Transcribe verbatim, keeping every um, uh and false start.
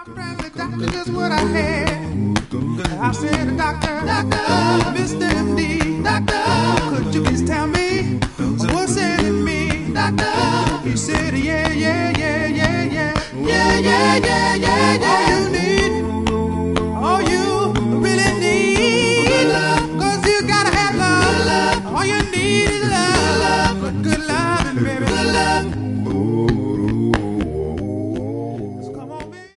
Friendly doctor, just what I had. I said, doctor, doctor, Mister M D, doctor, could you please tell me what's in me, doctor? He said, yeah, yeah, yeah, yeah, yeah, yeah, yeah, yeah, yeah, yeah.